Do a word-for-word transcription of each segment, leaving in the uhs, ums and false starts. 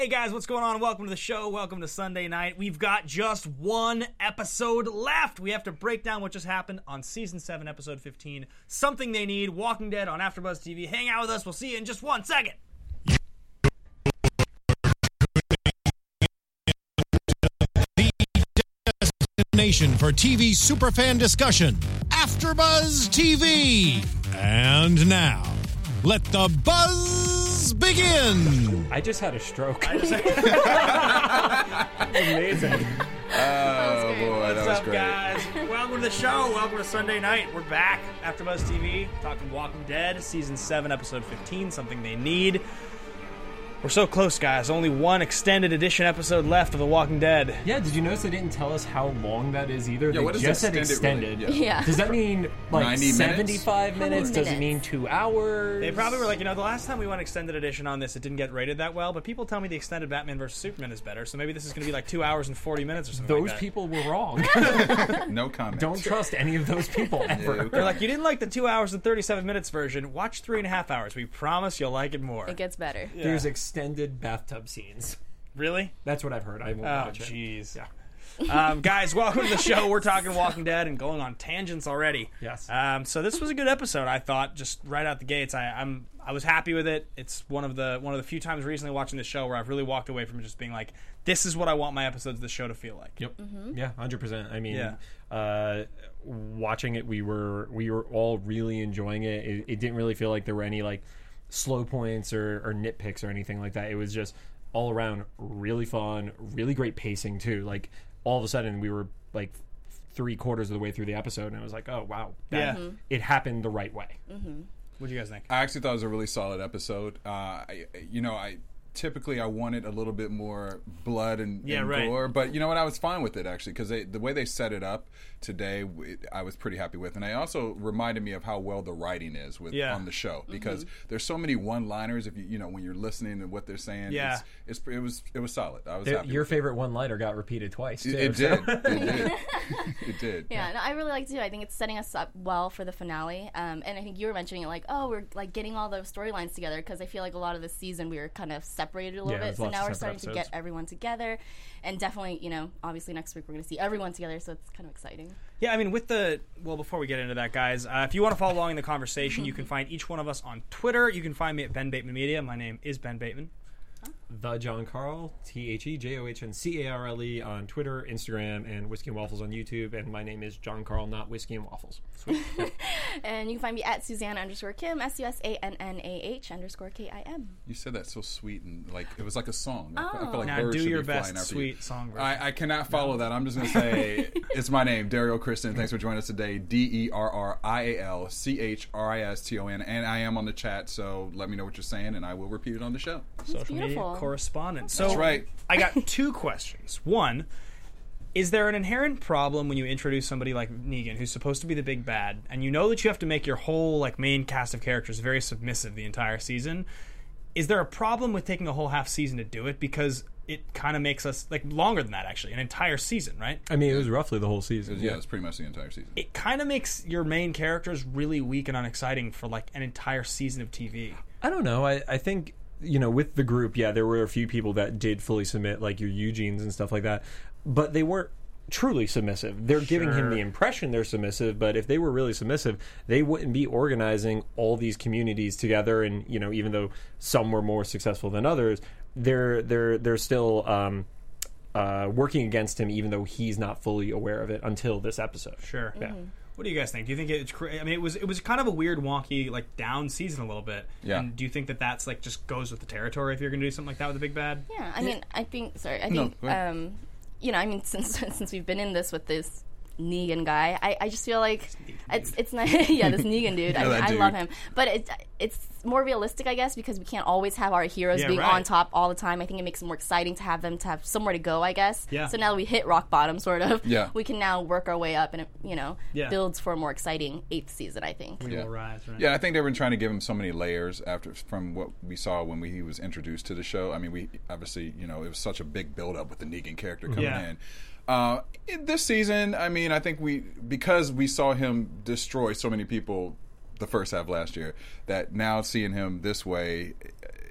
Hey guys, what's going on? Welcome to the show. Welcome to Sunday night. We've got just one episode left. We have to break down what just happened on Season seven, Episode fifteen. Something They Need, Walking Dead on AfterBuzz T V. Hang out with us. We'll see you in just one second. Destination for T V superfan discussion, AfterBuzz T V. And now, let the buzz begin. I just had a stroke. I just- Amazing. Oh, boy, that What's was up, great. guys? Welcome to the show. Welcome to Sunday night. We're back, AfterBuzz T V, talking Walking Dead, Season seven, Episode fifteen, Something They Need. We're so close, guys. Only one extended edition episode left of The Walking Dead. Yeah, did you notice they didn't tell us how long that is either? Yeah, they what is just said extended extended. really? Yeah. Does that mean like ninety minutes? seventy-five minutes? How Does many it mean minutes? two hours? They probably were like, you know, the last time we went extended edition on this, it didn't get rated that well, but people tell me the extended Batman versus Superman is better, so maybe this is going to be like two hours and forty minutes or something Those like that. people were wrong. No comment. Don't trust any of those people ever. They're like, you didn't like the two hours and thirty-seven minutes version, watch three and a half hours. We promise you'll like it more. It gets better. Yeah. There's extended bathtub scenes. Really? That's what I've heard. I won't Oh, watch it. jeez. Yeah. Um, guys, welcome to the show. We're talking Walking Dead and going on tangents already. Yes. Um, so this was a good episode, I thought, just right out the gates. I, I'm I was happy with it. It's one of the one of the few times recently watching the show where I've really walked away from it just being like, this is what I want my episodes of the show to feel like. Yep. Yeah, one hundred percent. I mean, Yeah. uh, watching it, we were we were all really enjoying it. It, it didn't really feel like there were any like slow points or, or nitpicks or anything like that. It was just all around really fun, really great pacing too. Like all of a sudden we were like three quarters of the way through the episode, and I was like, oh wow, that, Yeah. it happened the right way. What do you guys think? I actually thought it was a really solid episode. Uh, I, you know, I typically I wanted a little bit more blood and, Yeah, and right. gore, but you know what? I was fine with it actually because the way they set it up today, it, I was pretty happy with, and it also reminded me of how well the writing is with Yeah. on the show because there's so many one-liners. If you you know when you're listening to what they're saying, Yeah. it's, it's it was it was solid. I was It- happy. your with it. favorite one-liner got repeated twice. Too, It, it so- did. It did. It did. Yeah, no, I really like it too. I think it's setting us up well for the finale. Um, and I think you were mentioning it like, oh, we're like getting all those storylines together because I feel like a lot of this season we were kind of separated a little Yeah, bit. there's So lots now of we're separate starting to episodes. get everyone together, and definitely, you know, obviously next week we're going to see everyone together. So it's kind of exciting. Yeah, I mean, with the... Well, before we get into that, guys, uh, if you want to follow along in the conversation, you can find each one of us on Twitter. You can find me at Ben Bateman Media. My name is Ben Bateman. The John Carl, T H E J O H N C A R L E on Twitter, Instagram, and Whiskey and Waffles on YouTube. And my name is John Carl, not Whiskey and Waffles. And you can find me at Susanna underscore Kim, S U S A N N A H underscore K I M. You said that so sweet and like it was like a song. I, I Oh. feel like Now birds do should your be flying best after sweet you. song version. I, I cannot follow that. I'm just going to say it's my name, Daryl Kristen. Thanks for joining us today. D E R R I A L C H R I S T O N. And I am on the chat, so let me know what you're saying, and I will repeat it on the show. Social media beautiful. correspondent. So That's right. I got two questions. One, is there an inherent problem when you introduce somebody like Negan, who's supposed to be the big bad, and you know that you have to make your whole like main cast of characters very submissive the entire season? Is there a problem with taking a whole half season to do it? Because it kind of makes us like longer than that, actually, an entire season, right? I mean, it was roughly the whole season. Yeah, it's pretty much the entire season. It kind of makes your main characters really weak and unexciting for like an entire season of T V. I don't know. I, I think, you know, with the group, yeah, there were a few people that did fully submit, like your Eugenes and stuff like that, but they weren't truly submissive. They're giving him Sure. the impression they're submissive, but if they were really submissive, they wouldn't be organizing all these communities together. And, you know, even though some were more successful than others, they're they're they're still um, uh, working against him, even though he's not fully aware of it until this episode. Sure. Yeah. What do you guys think? Do you think it's? cra- I mean, it was it was kind of a weird, wonky, like down season a little bit. Yeah. And do you think that that's like just goes with the territory if you're going to do something like that with a big bad? Yeah, I mean, I think. Sorry, I No, think. go ahead. um, you know, I mean, since since we've been in this with this Negan guy, I, I just feel like it's it's not. Yeah, this Negan dude. I, Yeah, that I dude. love him, but it it's more realistic, I guess, because we can't always have our heroes Yeah, being right. on top all the time. I think it makes it more exciting to have them to have somewhere to go, I guess. Yeah. So now that we hit rock bottom, sort of. Yeah. We can now work our way up, and it, you know, Yeah. builds for a more exciting eighth season, I think. We Yeah. will rise, right? Yeah, I think they've been trying to give him so many layers after from what we saw when we, he was introduced to the show. I mean, we obviously, you know, it was such a big build up with the Negan character coming Yeah. in. Uh, in this season, I mean, I think we because we saw him destroy so many people the first half last year, that now seeing him this way,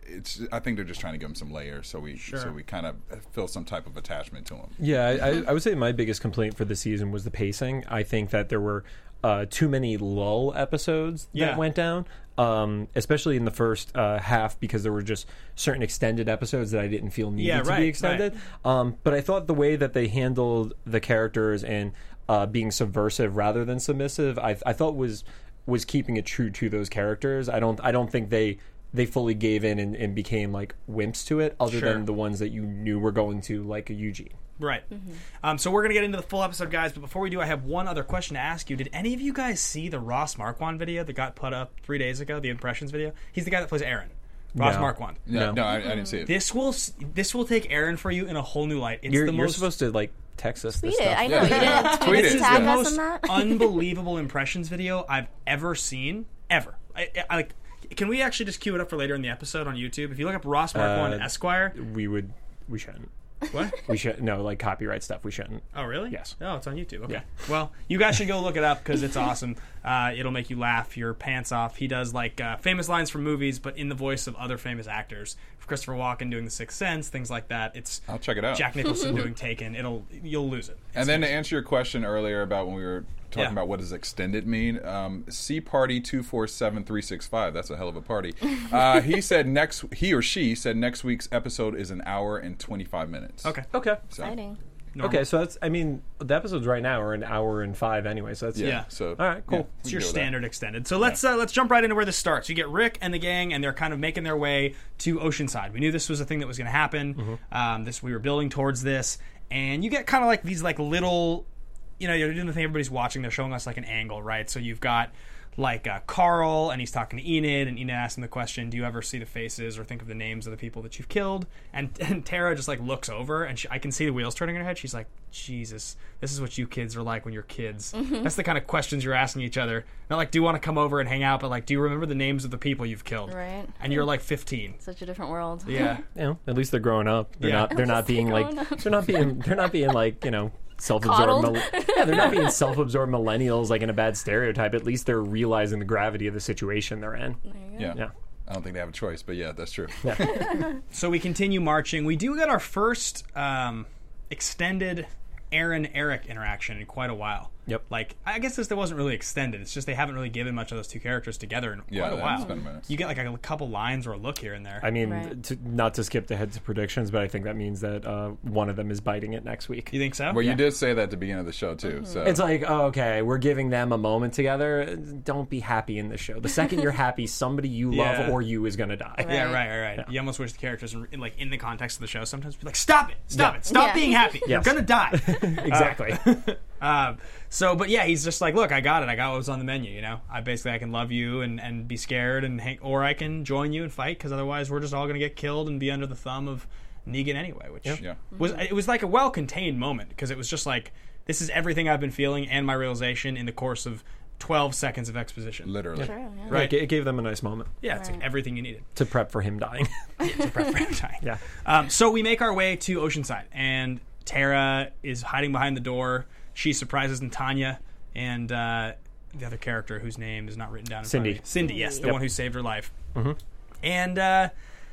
it's. I think they're just trying to give him some layers, so we Sure. so we kind of feel some type of attachment to him. Yeah, I, I, I would say my biggest complaint for the season was the pacing. I think that there were uh, too many lull episodes that Yeah. went down, um, especially in the first uh, half, because there were just certain extended episodes that I didn't feel needed Yeah, to right, be extended. Um, but I thought the way that they handled the characters and uh, being subversive rather than submissive, I, I thought was was keeping it true to those characters. I don't I don't think they they fully gave in and, and became like wimps to it, other Sure. than the ones that you knew were going to, like a Eugene. Right. Um, so we're going to get into the full episode, guys. But before we do, I have one other question to ask you. Did any of you guys see the Ross Marquand video that got put up three days ago, the impressions video? He's the guy that plays Aaron. Ross No. Marquand. Yeah, No. no, I, I didn't see it. This will s- this will take Aaron for you in a whole new light. It's You're, the you're most supposed to like text us this Tweet it. stuff. I know Yeah. you didn't Tweet tweet it, it. the Tag us most in that. unbelievable impressions video I've ever seen, ever. I, I, like, can we actually just cue it up for later in the episode on YouTube? If you look up Ross Marquand Uh, Esquire, We would. We shouldn't. what? We should no like copyright stuff. We shouldn't. Oh, really? Yes. Oh, it's on YouTube. Okay. Yeah. Well, you guys should go look it up because it's awesome. Uh, it'll make you laugh your pants off. He does like uh, famous lines from movies, but in the voice of other famous actors. Christopher Walken doing The Sixth Sense, things like that. It's I'll check it out. Jack Nicholson doing Taken. It'll you'll lose it. And then to answer your question earlier about when we were talking Yeah. about what does extended mean, um, C Party two four seven three six five. That's a hell of a party. Uh, he said next. He or she said next week's episode is an hour and twenty five minutes. Okay. Okay. So, Exciting. Normal. Okay. So that's. I mean, the episodes right now are an hour and five anyway. So that's. yeah. Yeah. So All right, cool. yeah, we It's can your go with that. standard extended. So let's uh, let's jump right into where this starts. You get Rick and the gang, and they're kind of making their way to Oceanside. We knew this was a thing that was going to happen. Mm-hmm. Um, this we were building towards this, and you get kind of like these like little, you know, you're doing the thing everybody's watching. They're showing us like an angle, right? So you've got like uh, Carl, and he's talking to Enid, and Enid asks him the question, "Do you ever see the faces or think of the names of the people that you've killed?" And and Tara just like looks over, and she, I can see the wheels turning in her head. She's like, "Jesus, this is what you kids are like when you're kids." That's the kind of questions you're asking each other. Not like, "Do you want to come over and hang out?" But like, "Do you remember the names of the people you've killed?" Right. And you're like fifteen. Such a different world. Yeah. You know, at least they're growing up. They're Yeah. not. They're not least they're being like. growing up. They're not being. They're not being like you know. Self-absorbed, Coddled. mil- yeah, they're not being self-absorbed millennials like in a bad stereotype. At least they're realizing the gravity of the situation they're in. There you go. Yeah. Yeah. I don't think they have a choice, but yeah, that's true. So we continue marching. We do get our first um, extended Aaron Eric interaction in quite a while. Yep. Like, I guess this that wasn't really extended. It's just they haven't really given much of those two characters together in Yeah, quite a that- while. it's been a minute. You get like a couple lines or a look here and there. I mean, Right. to, not to skip ahead to predictions, but I think that means that uh, one of them is biting it next week. you think so? Well, you did say that at the beginning of the show too. So It's like, oh, okay, we're giving them a moment together. Don't be happy in this show. The second you're happy, somebody you love Yeah. or you is going to die. Yeah, Right. right, right, right. You almost wish the characters, in, in, like in the context of the show, sometimes be like, "Stop it, stop Yeah. it, stop Yeah. being happy. You're Yes. gonna die." Exactly. Um, so, but yeah, he's just like, "Look, I got it. I got what was on the menu. You know, I basically I can love you and, and be scared and hang, or I can join you and fight because otherwise we're just all gonna get killed and be under the thumb of Negan anyway." Which Yeah. was it was like a well contained moment because it was just like this is everything I've been feeling and my realization in the course of twelve seconds of exposition. literally. True, yeah. Right. Like, it gave them a nice moment Yeah, it's like Right. everything you needed to prep for him dying. to prep for him dying. Yeah. Um, so we make our way to Oceanside, and Tara is hiding behind the door. She surprises Tanya and uh, the other character whose name is not written down in Cindy. front of me. Cindy, yes, the Yep. one who saved her life. Mm-hmm. And uh,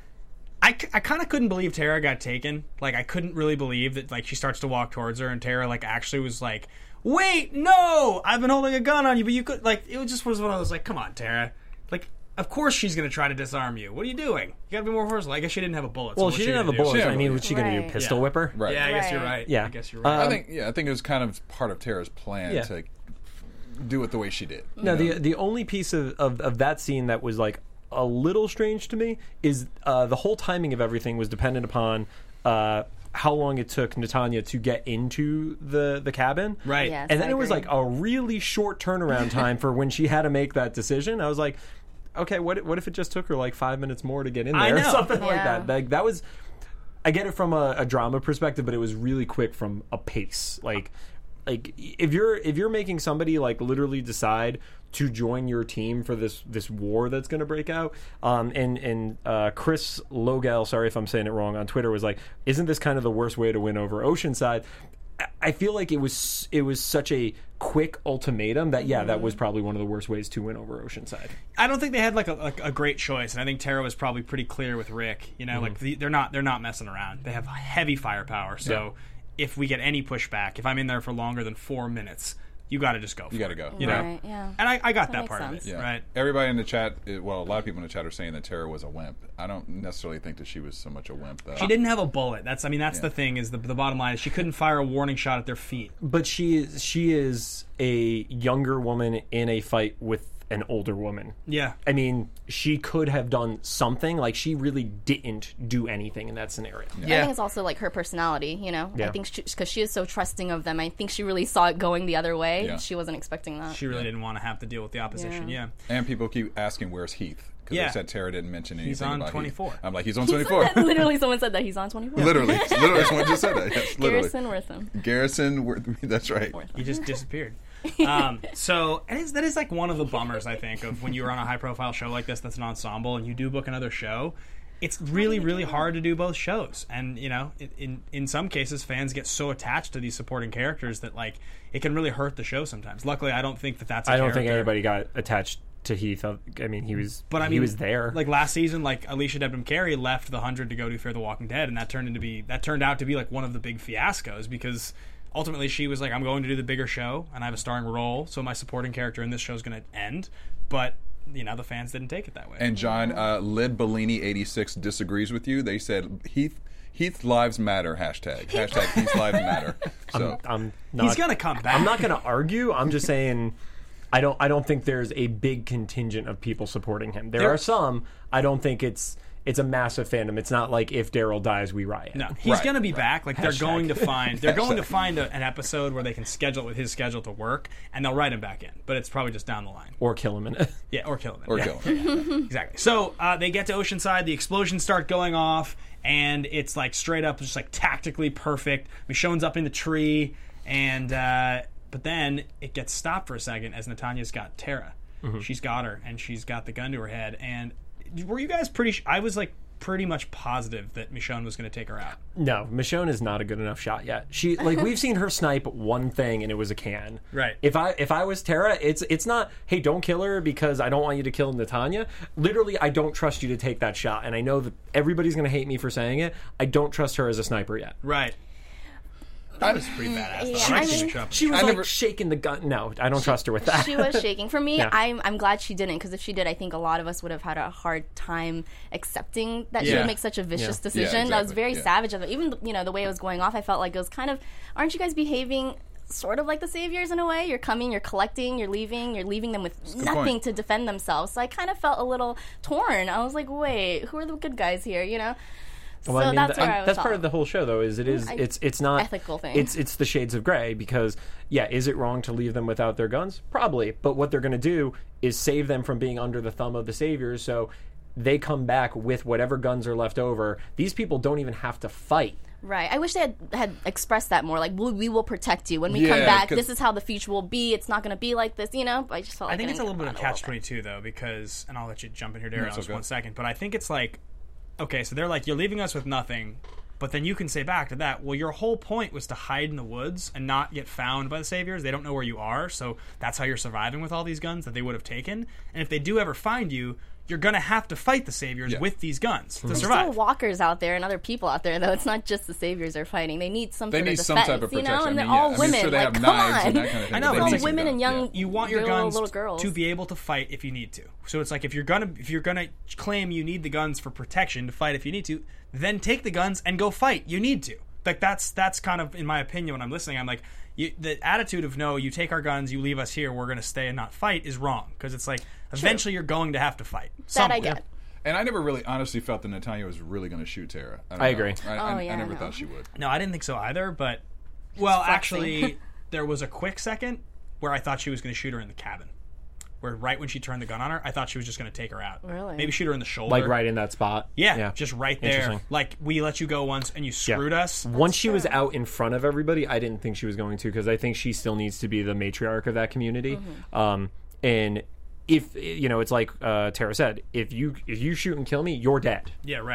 I, c- I kind of couldn't believe Tara got taken. Like, I couldn't really believe that, like, she starts to walk towards her, and Tara, like, actually was like, "Wait, no! I've been holding a gun on you, but you could," like, it just was one of those, like, come on, Tara. Like, of course she's going to try to disarm you. What are you doing? You got to be more forceful. I guess she didn't have a bullet. so Well, what's she didn't have gonna a do? bullet. She I didn't mean, have a what's she going to do? Right. Pistol Yeah. whip her? Right. Yeah, I guess you're Right. right. Yeah. I guess you're right. Uh, I think yeah, I think it was kind of part of Tara's plan Yeah. to do it the way she did. No, you know? the the only piece of, of, of that scene that was like a little strange to me is uh, the whole timing of everything was dependent upon uh, how long it took Natanya to get into the, the cabin. Right. Yes, And then I it was agree. like a really short turnaround time for when she had to make that decision. I was like, okay, what what if it just took her like five minutes more to get in there I or know. something like Yeah. that? Like that was, I get it from a, a drama perspective, but it was really quick from a pace. Like, like if you're if you're making somebody like literally decide to join your team for this this war that's going to break out, um, and and uh, Chris Logel, sorry if I'm saying it wrong, on Twitter was like, isn't this kind of the worst way to win over Oceanside? I feel like it was it was such a quick ultimatum that yeah, that was probably one of the worst ways to win over Oceanside. I don't think they had like a, like a great choice, and I think Tara was probably pretty clear with Rick. You know, mm-hmm. like the, they're not they're not messing around. They have heavy firepower, so yeah. if we get any pushback, if I'm in there for longer than four minutes. You got to just go. For you got to go. You know, right, yeah. And I, I got that, that part sense. of it. Yeah. Right. Everybody in the chat, well, a lot of people in the chat are saying that Tara was a wimp. I don't necessarily think that she was so much a wimp, though. She didn't have a bullet. That's, I mean, that's Yeah. the thing. Is the the bottom line is she couldn't fire a warning shot at their feet. But she is she is a younger woman in a fight with an older woman. Yeah. I mean, she could have done something. Like, she really didn't do anything in that scenario. Yeah. I think it's also like her personality, you know. Yeah. I think because she, she is so trusting of them. I think she really saw it going the other way. Yeah. She wasn't expecting that. She really didn't want to have to deal with the opposition. Yeah. Yeah. And people keep asking, where's Heath? Because Yeah. they said Tara didn't mention anything He's on about twenty-four. Heath. I'm like, he's on twenty-four. Literally, someone said that he's on twenty-four. literally. Literally, someone just said that. Yes, literally. Garrison Wortham. Garrison, Worth- that's right. He just disappeared. um, so it is, that is like one of the bummers, I think, of when you're on a high-profile show like this that's an ensemble and you do book another show. It's really, really hard to do both shows, and you know, in, in in some cases, fans get so attached to these supporting characters that like it can really hurt the show sometimes. Luckily, I don't think that that's. A I don't think character. anybody got attached to Heath. I mean, he was, But I mean, he was there. Like last season, like Alicia Debnam Carey left the Hundred to go do Fear the Walking Dead, and that turned into be that turned out to be like one of the big fiascos because ultimately she was like, I'm going to do the bigger show and I have a starring role, so my supporting character in this show is going to end. But you know, the fans didn't take it that way. And John, uh, Lid Bellini eighty-six disagrees with you. They said Heath Heath Lives Matter hashtag hashtag Heath Lives Matter. So I'm not, he's going to come back. I'm not going to argue. I'm just saying I don't I don't think there's a big contingent of people supporting him. There, There- are some. I don't think it's it's a massive fandom. It's not like if Daryl dies, we riot. No, he's Right, going to be right. back. Like they're Hashtag. going to find they're going to find a, an episode where they can schedule it with his schedule to work, and they'll write him back in. But it's probably just down the line. Or kill him in it. Yeah, or kill him. or yeah. kill him. Exactly. So uh, they get to Oceanside, the explosions start going off, and it's like straight up, just like tactically perfect. Michonne's up in the tree, and uh, but then it gets stopped for a second as Natanya's got Tara. Mm-hmm. She's got her, and she's got the gun to her head. And were you guys pretty? Sh- I was like pretty much positive that Michonne was going to take her out. No, Michonne is not a good enough shot yet. She like we've seen her snipe one thing and it was a can. Right. If I if I was Tara, it's it's not, hey, don't kill her because I don't want you to kill Natanya. Literally, I don't trust you to take that shot. And I know that everybody's going to hate me for saying it. I don't trust her as a sniper yet. Right. That was pretty badass. Yeah, though. I Nice to mean- meet you up. She was I like never- shaking the gun. No, I don't trust her with that. She was shaking. For me, Yeah. I'm I'm glad she didn't, because if she did, I think a lot of us would have had a hard time accepting that she Yeah. would make such a vicious Yeah. decision. Yeah, That was exactly. very Yeah. savage of it. Even you know the way it was going off, I felt like it was kind of, aren't you guys behaving sort of like the saviors in a way? You're coming, you're collecting, you're leaving, you're leaving them with good nothing point. to defend themselves. So I kind of felt a little torn. I was like, wait, who are the good guys here? You know. So Well, I mean, that's th- where I was. that's part off. of the whole show, though. Is it is I- it's it's not ethical thing. It's it's the shades of gray because yeah, is it wrong to leave them without their guns? Probably, but what they're going to do is save them from being under the thumb of the saviors. So they come back with whatever guns are left over. These people don't even have to fight. Right. I wish they had, had expressed that more. Like, we, we will protect you when we Yeah, come back. 'cause- This is how the future will be. It's not going to be like this. You know. But I just felt. Like I think it it's a little didn't bit of come out catch twenty-two though, because, and I'll let you jump in here, Darren, That's in just okay. one second. But I think it's like, okay, so they're like, you're leaving us with nothing, but then you can say back to that, well, your whole point was to hide in the woods and not get found by the saviors. They don't know where you are, so that's how you're surviving with all these guns that they would have taken. And if they do ever find you, you're going to have to fight the saviors Yeah. with these guns to There's survive. still walkers out there and other people out there, though. It's not just the saviors are fighting. They need some They sort need of some defense, type of you protection. know. And I they're mean, yeah. all I mean, women. sure, they like, have come knives on. and that kind of thing. I know, but but they it's need like some women gun. and young- Yeah. You want your little- guns little girls. to be able to fight if you need to. So it's like if you're gonna if you're gonna claim you need the guns for protection to fight if you need to, then take the guns and go fight. You need to. Like that's that's kind of in my opinion when I'm listening. I'm like, you, the attitude of no, you take our guns, you leave us here, we're gonna stay and not fight is wrong, because it's like eventually you're going to have to fight. That I somewhere. get. And I never really honestly felt that Natalya was really going to shoot Tara. don't I know. agree. I, Oh, I, yeah, I never no. thought she would. No, I didn't think so either. But well, flexing. actually, there was a quick second where I thought she was going to shoot her in the cabin. Where right when she turned the gun on her, I thought she was just going to take her out. Really? Maybe shoot her in the shoulder. Like right in that spot. Yeah, just right there. Interesting. Like, we let you go once and you Yeah. screwed us. Once she was out in front of everybody, I didn't think she was going to, because I think she still needs to be the matriarch of that community. Mm-hmm. Um, and if you know, it's like uh, Tara said, if you if you shoot and kill me, you're dead. Yeah, right.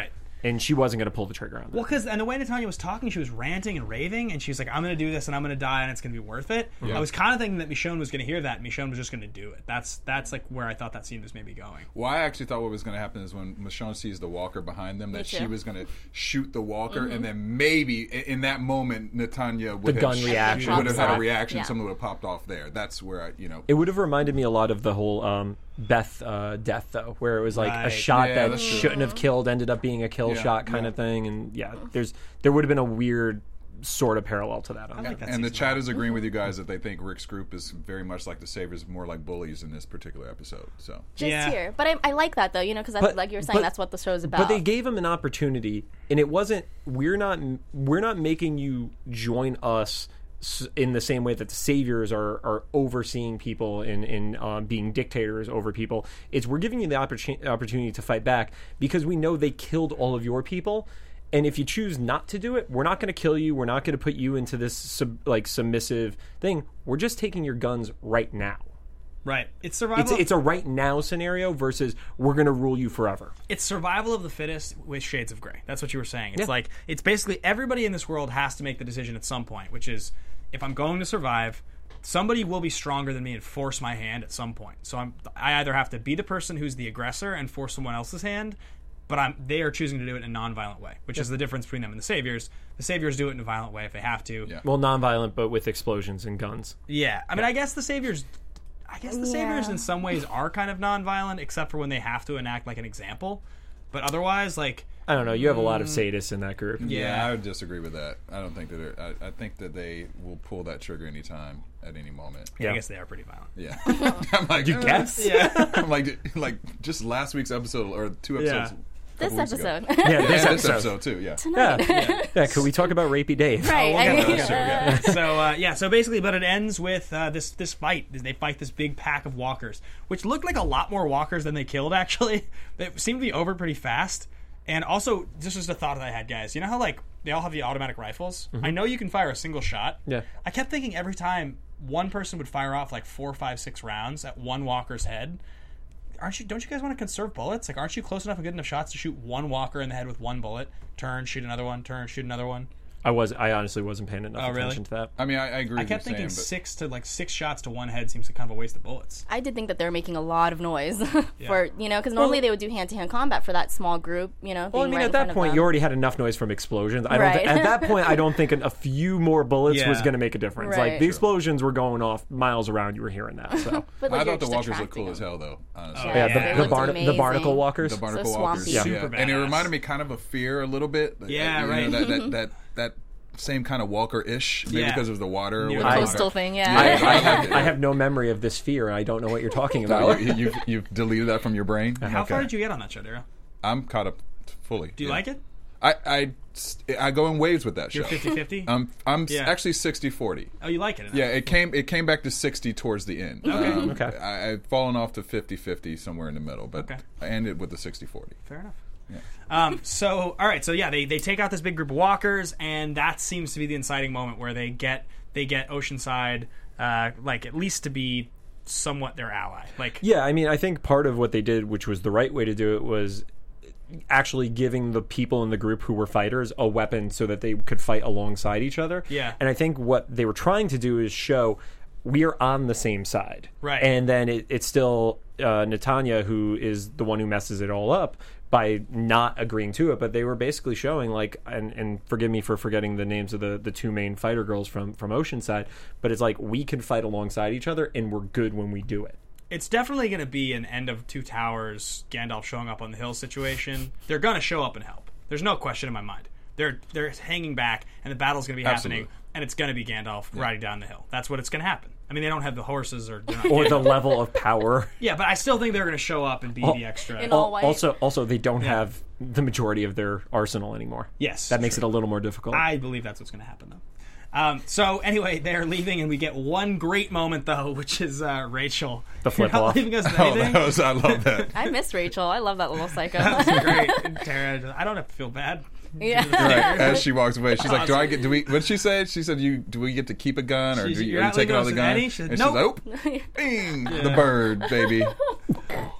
and she wasn't going to pull the trigger on that. Well, because and the way Natalya was talking, she was ranting and raving, and she was like, "I'm going to do this, and I'm going to die, and it's going to be worth it." Yeah. I was kind of thinking that Michonne was going to hear that, and Michonne was just going to do it. That's that's like where I thought that scene was maybe going. Well, I actually thought what was going to happen is when Michonne sees the walker behind them, that too. she was going to shoot the walker, and then maybe i- in that moment, Natalya would The have gun sh- reaction. would have had a Pops off. reaction. Yeah. Something would have popped off there. That's where I, you know. It would have reminded me a lot of the whole um, Beth uh, death, though, where it was like a Right. shot Yeah, that that's true. shouldn't have killed ended up being a kill Yeah, shot kind yeah. of thing, and yeah, there's there would have been a weird sort of parallel to that. I like that And the season chat one. is agreeing with you guys that they think Rick's group is very much like the Saviors, more like bullies in this particular episode. So Just Yeah. here, but I, I like that though, you know, because But- like you were saying, but- that's what the show's about. But they gave him an opportunity, and it wasn't. We're not. We're not making you join us s- in the same way that the saviors are are overseeing people and in um, being dictators over people. It's we're giving you the opportu- opportunity to fight back because we know they killed all of your people. And if you choose not to do it, we're not going to kill you. We're not going to put you into this sub, like submissive thing. We're just taking your guns right now. Right. It's survival. It's it's a right now scenario versus we're going to rule you forever. It's survival of the fittest with shades of gray. That's what you were saying. It's Yeah. like it's basically everybody in this world has to make the decision at some point, which is if I'm going to survive, somebody will be stronger than me and force my hand at some point. So I'm I either have to be the person who's the aggressor and force someone else's hand, but I'm they are choosing to do it in a non-violent way, which is the difference between them and the saviors. The saviors do it in a violent way if they have to. Yeah. Well, nonviolent, but with explosions and guns. Yeah. I mean, I guess the saviors I guess the saviors Yeah. in some ways are kind of non-violent except for when they have to enact like an example. But otherwise like I don't know. You have a lot of sadists in that group. yeah, Yeah. I would disagree with that. I don't think that it, I, I think that they will pull that trigger anytime at any moment. I Yeah. guess they are pretty violent. Yeah, I'm like, You eh. guess? Yeah. I'm like, like just last week's episode or two episodes. Yeah. this couple weeks ago. episode. Yeah, Yeah, this this episode. episode too. Yeah. Yeah. yeah. Could we talk about Rapey Dave? Right. I we'll mean, get That's true, yeah. so uh, yeah, so basically, but it ends with uh, this this fight. They fight this big pack of walkers, which looked like a lot more walkers than they killed. Actually, they seemed to be over pretty fast. And also, this was a thought that I had, guys. You know how like they all have the automatic rifles? I know you can fire a single shot. Yeah. I kept thinking every time one person would fire off like four, five, six rounds at one walker's head. Aren't you? Don't you guys want to conserve bullets? Like, aren't you close enough and good enough shots to shoot one walker in the head with one bullet? Turn, shoot another one. Turn, shoot another one. I was. I honestly wasn't paying enough Oh, really? attention to that. I mean, I, I agree. I with kept you thinking saying, but six to like six shots to one head seems like kind of a waste of bullets. I did think that they were making a lot of noise for you know because normally they would do hand to hand combat for that small group. You know, Well, I being mean, right at in that front of point, them. you already had enough noise from explosions. I don't. Right. Th- at that point, I don't think an, a few more bullets Yeah. was going to make a difference. Right. Like the explosions were going off miles around. You were hearing that. So But, I like, you're thought the just walkers looked attracting cool as them. hell, though. Honestly. Oh, yeah, Yeah, the, they the, looked barn- the amazing. barnacle walkers. The barnacle So walkers, swampy. yeah, Super and it badass. reminded me kind of a Fear a little bit. Yeah, You know, right. that, that that that same kind of Walker-ish, maybe Yeah. because of the water. Or Near whatever. the Coastal thing, I, yeah. I, have, I have no memory of this fear, and I don't know what you're talking So about. you, you've, you've deleted that from your brain. How Okay. far did you get on that show, Daryl? I'm caught up fully. Do you like it? I, I I go in waves with that show. You're fifty-fifty? I'm I'm Yeah. actually sixty forty. Oh, you like it? Yeah, it came it came back to sixty towards the end. Okay. Um, Okay. I, I've fallen off to fifty-fifty somewhere in the middle, but Okay. I ended with the sixty forty. Fair enough. Um, so, all right. So, yeah, they, they take out this big group of walkers, and that seems to be the inciting moment where they get they get Oceanside, uh, like, at least to be somewhat their ally. Like, Yeah, I mean, I think part of what they did, which was the right way to do it, was actually giving the people in the group who were fighters a weapon so that they could fight alongside each other. Yeah. And I think what they were trying to do is show we're on the same side. Right. And then it, it's still uh, Natalya who is the one who messes it all up by not agreeing to it. But they were basically showing, like, and, and forgive me for forgetting the names of the, the two main fighter girls from, from Oceanside, but it's like we can fight alongside each other and we're good when we do it. it's definitely going to be an End of Two Towers, Gandalf showing up on the hill situation. They're going to show up and help. There's no question in my mind. They're they're hanging back, and the battle's going to be Absolutely. happening, and it's going to be Gandalf riding down the hill. That's what it's going to happen. I mean, they don't have the horses or... they're not Or the Gandalf. level of power. Yeah, but I still think they're going to show up and be Oh, the extra... in all white. Also, also, they don't Yeah. have the majority of their arsenal anymore. Yes, that makes true. it a little more difficult. I believe that's what's going to happen, though. Um, so anyway, they're leaving, and we get one great moment though, which is uh, Rachel. The You're not flip-off. leaving us with Oh, anything. that was, I love that. I miss Rachel. I love that little psycho. That was great. And Tara, I don't have to feel bad. yeah. Right, as she walks away, she's like, "Do I get? Do we? What did she say? She said, "You do we get to keep a gun, or She's- do you, you're are you not taking leaving all us the with gun?" any? She said, and "Nope." she's like, "Oh, bing, the bird, baby."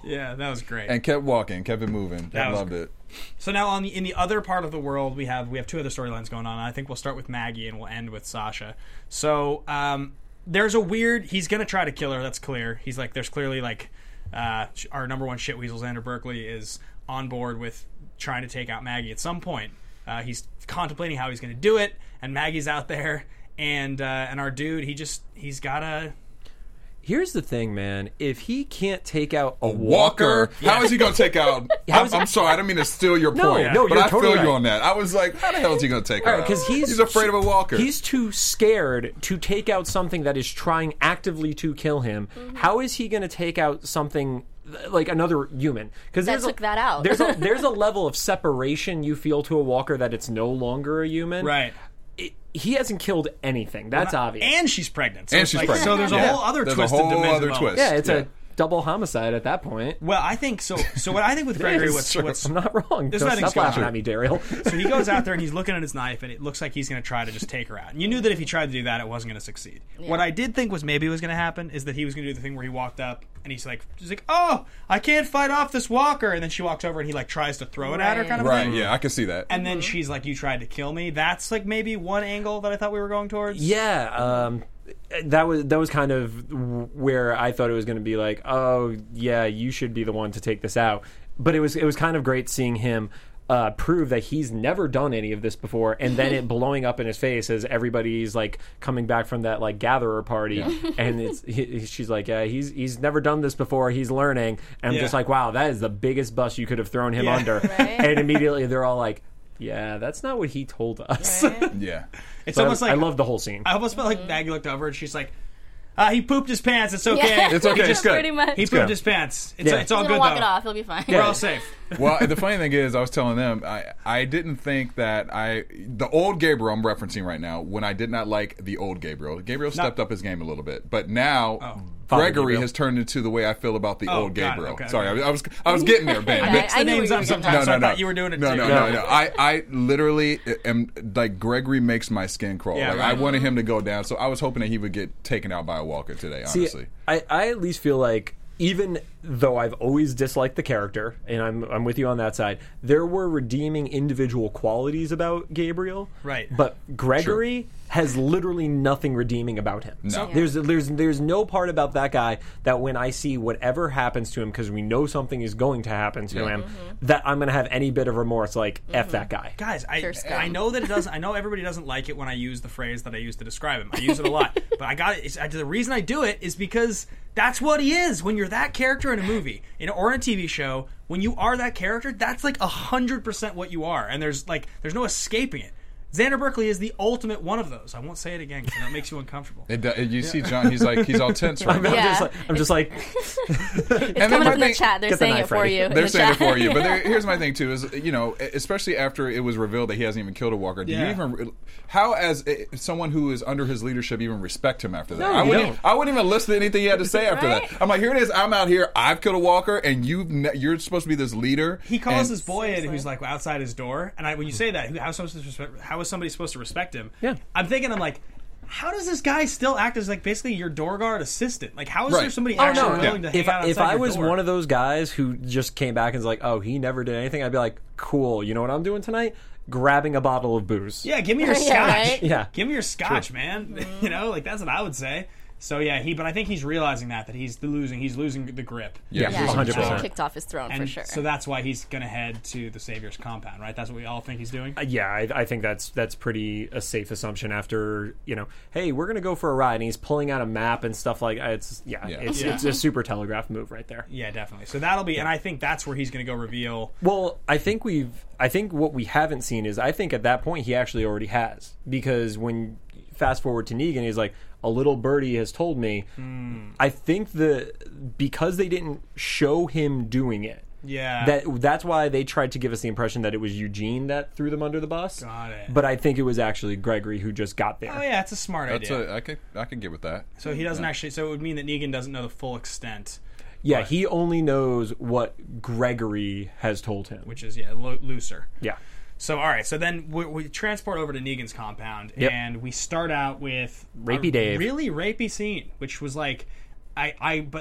Yeah, that was great. and kept walking, kept it moving. That I was loved great. it. So now on the in the other part of the world, we have we have two other storylines going on. I think we'll start with Maggie and we'll end with Sasha. So um, there's a weird. He's gonna try to kill her. That's clear. He's like, there's clearly like uh, our number one shit weasel, Xander Berkeley, is on board with trying to take out Maggie at some point. Uh, he's contemplating how he's going to do it, and Maggie's out there, and uh, and our dude, he just he's gotta. Here's the thing, man. If he can't take out a Walker, Walker, how is he going to take out? How I'm, is- I'm sorry, I didn't mean to steal your No, point, no, but you're I totally feel you right. on that. I was like, how the hell is he going to take her out? because he's he's afraid of a Walker. He's too scared to take out something that is trying actively to kill him. Mm-hmm. How is he going to take out something like another human? Because That took that out. There's a there's a level of separation you feel to a walker that it's no longer a human. Right. It, he hasn't killed anything. That's obvious. And she's pregnant. So And it's she's like- pregnant. So there's a Yeah. whole other There's a twisted whole dimension. other well. twist. yeah, it's Yeah. a double homicide at that point. Well, I think so. So what I think with Gregory, It is what's true. what's I'm not wrong. This Don't is what I stop think's laughing going at me, Daryl. So he goes out there and he's looking at his knife, and it looks like he's going to try to just take her out. And you knew that if he tried to do that, it wasn't going to succeed. What I did think was maybe was going to happen is that he was going to do the thing where he walked up and he's like, he's like, "Oh, I can't fight off this walker," and then she walks over and he like tries to throw it at her, Right. kind of right, thing. yeah, I can see that. And then she's like, "You tried to kill me." That's like maybe one angle that I thought we were going towards. Yeah, um, that was that was kind of where I thought it was going to be like, oh yeah, you should be the one to take this out. But it was it was kind of great seeing him uh, prove that he's never done any of this before, and then it blowing up in his face as everybody's like coming back from that like gatherer party, and it's he, she's like, yeah, he's he's never done this before, he's learning, and I'm Yeah. just like, wow, that is the biggest bus you could have thrown him Yeah. under, Right. and immediately they're all like, yeah, that's not what he told us. Right? yeah. It's But almost I, like I love the whole scene. I almost felt like Maggie looked over and she's like, uh, "He pooped his pants. It's okay. Yeah. It's okay, He it's just good. Pretty much. he He's pooped good. his pants. It's, Yeah. it's all gonna good walk though. it off. He'll be fine. We're all safe." Well, the funny thing is, I was telling them, I, I didn't think that I the old Gabriel I'm referencing right now. When I did not like the old Gabriel, Gabriel stepped up his game a little bit, but now Father Gregory Gabriel. has turned into the way I feel about the Oh, old got it. Gabriel. Okay, Sorry, okay. I was I was getting there, Ben. I- Mix the I knew names where up you were getting sometimes. at. So I thought you were doing it no, too. No, no, no, I, I literally am like Gregory makes my skin crawl. Yeah, like, right. I wanted him to go down, so I was hoping that he would get taken out by a walker today. See, Honestly, I, I at least feel like even though I've always disliked the character, and I'm I'm with you on that side, there were redeeming individual qualities about Gabriel. Right. But Gregory has literally nothing redeeming about him. No. Yeah. There's there's there's no part about that guy that when I see whatever happens to him, because we know something is going to happen to Yeah. him, that I'm gonna have any bit of remorse like F that guy. Guys, I Pure scum. I know that it doesn't. I know everybody doesn't like it when I use the phrase that I use to describe him. I use it a lot, but I got it. It's, I, the reason I do it is because that's what he is. When you're that character in a movie, in or in a T V show, when you are that character, that's like a hundred percent what you are, and there's like there's no escaping it. Xander Berkeley is the ultimate one of those. I won't say it again because that makes you uncomfortable. it, do- you see John. He's like he's all tense right I'm, now. Yeah. just like, I'm just like It's then coming my up in the thing- chat. They're Get the saying it knife for ready. you. in They're the saying it chat. for you, but there, here's my thing too: is you know, especially after it was revealed that he hasn't even killed a walker. Do Yeah. you even how, as uh, someone who is under his leadership, even respect him after that? No, I you wouldn't. don't. I wouldn't even listen to anything he had to say after Right? that. I'm like, here it is. I'm out here. I've killed a walker, and you you're supposed to be this leader. He calls and- his boy in Seriously. who's like outside his door, and I, when you say that, who- how, supposed to respect, how is somebody supposed to respect him? Yeah. I'm thinking, I'm like, how does this guy still act as like basically your door guard assistant? Like, how is there Right. somebody Oh, actually no. willing to hang if, out outside if I your was door? one of those guys who just came back and was like, oh, he never did anything, I'd be like, cool, you know what I'm doing tonight? Grabbing a bottle of booze. Yeah, give me your Yeah, scotch. right? Yeah. Give me your scotch, man. You know, like that's what I would say. So yeah, he. But I think he's realizing that that he's losing. He's losing the grip. Yeah, Yeah, one hundred he's percent. kicked off his throne And for sure. so that's why he's going to head to the Savior's compound, right? That's what we all think he's doing. Yeah, I, I think that's that's pretty a safe assumption after, you know, hey, we're going to go for a ride, and he's pulling out a map and stuff like it's yeah, Yeah. It's, Yeah. it's a super telegraph move right there. Yeah, definitely. So that'll be, and I think that's where he's going to go reveal. Well, I think we've I think what we haven't seen is I think at that point he actually already has, because when fast forward to Negan, he's like, a little birdie has told me. I think the because they didn't show him doing it. Yeah. That that's why they tried to give us the impression that it was Eugene that threw them under the bus. Got it. But I think it was actually Gregory who just got there. Oh yeah, it's a smart That's idea. a, I could I could get with that. So he doesn't actually. So it would mean that Negan doesn't know the full extent, Yeah, But- he only knows what Gregory has told him. which is yeah lo- looser. Yeah. So all right, so then we, we transport over to Negan's compound, Yep. and we start out with Rapey a Dave. really rapey scene, which was like, I, I, but like